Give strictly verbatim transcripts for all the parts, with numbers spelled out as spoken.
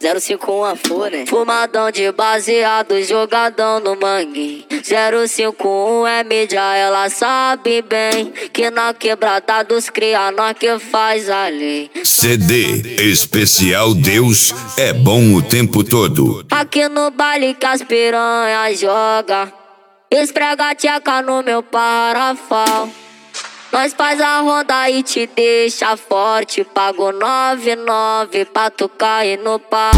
zero cinco um a Fúria. Fumadão de baseado, jogadão no mangue. zero cinco um é mídia, ela sabe bem que na quebrada dos cria, nós que faz a lei. C D especial Deus é bom o tempo todo. Aqui no baile que as piranhas joga, esfrega a tcheca no meu parafal. Nós faz a ronda e te deixa forte. Pago nove nove pra tu cair no pau.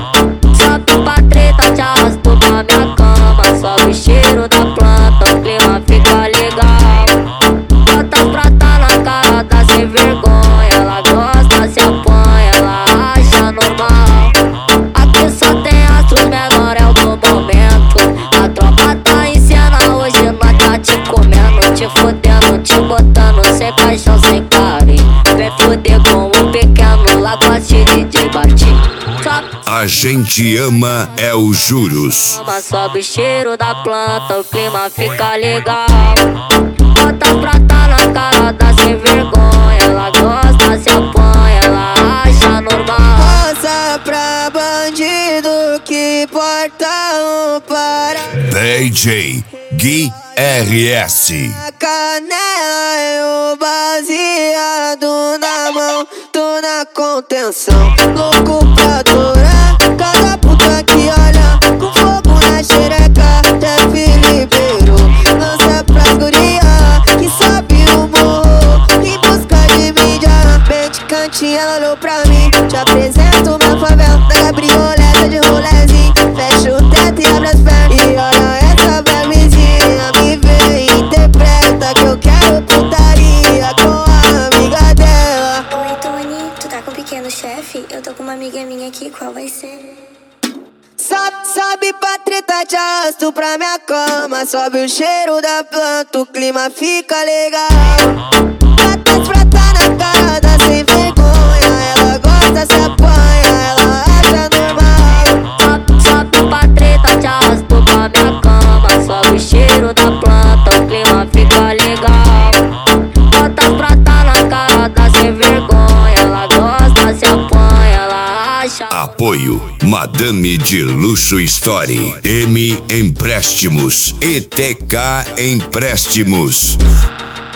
Sobe pra treta, te arrasto pra minha cama. Sobe o cheiro da planta, o clima fica legal. Bota as prata na cara, tá sem vergonha. Ela gosta, se apanha, ela acha normal. Aqui só tem astros menor, é o do momento. A tropa tá em cena hoje, nós tá te comendo, te fudendo, te botando sem paixão, sem carinho. Vem fuder com o pequeno, lá goste de D J Batinho. A gente ama é o Juros. Sobe o cheiro da planta, o clima fica legal. Bota as prata na cara, tá sem vergonha. Ela gosta, se apanha, ela acha normal. Rosa pra bandido que porta um para. D J Gui R S. A canela e o baseado na mão, tô na contenção. Louco pra adorar cada puta que olha com fogo na xereca. Jeff Ribeiro lança pras guria que sobe o morro em busca de mídia. Bem de cantinho, ela olhou pra mim. Te apresento minha favela da cabrioleta de rolezinho. Fecha o teto e abre as pernas e olha essa vermezinha. Me vê e interpreta que eu quero putaria com a amiga dela. Oi, Tony, tu tá com o pequeno chefe? Eu tô com uma amiga minha aqui, qual vai ser? Sobe, sobe pra treta, te arrasto pra minha cama. Sobe o cheiro da planta, o clima fica legal. Bota as prata na cara, dá sem vergonha. Ela gosta, se apanha, ela acha normal. Sobe, sobe pra treta, te arrasto pra minha cama. Sobe o cheiro da planta, o clima fica legal. Bota as prata na cara, dá sem vergonha. Ela gosta, se apanha, ela acha. Apoio Madame de Luxo Story, M Empréstimos, E T K Empréstimos.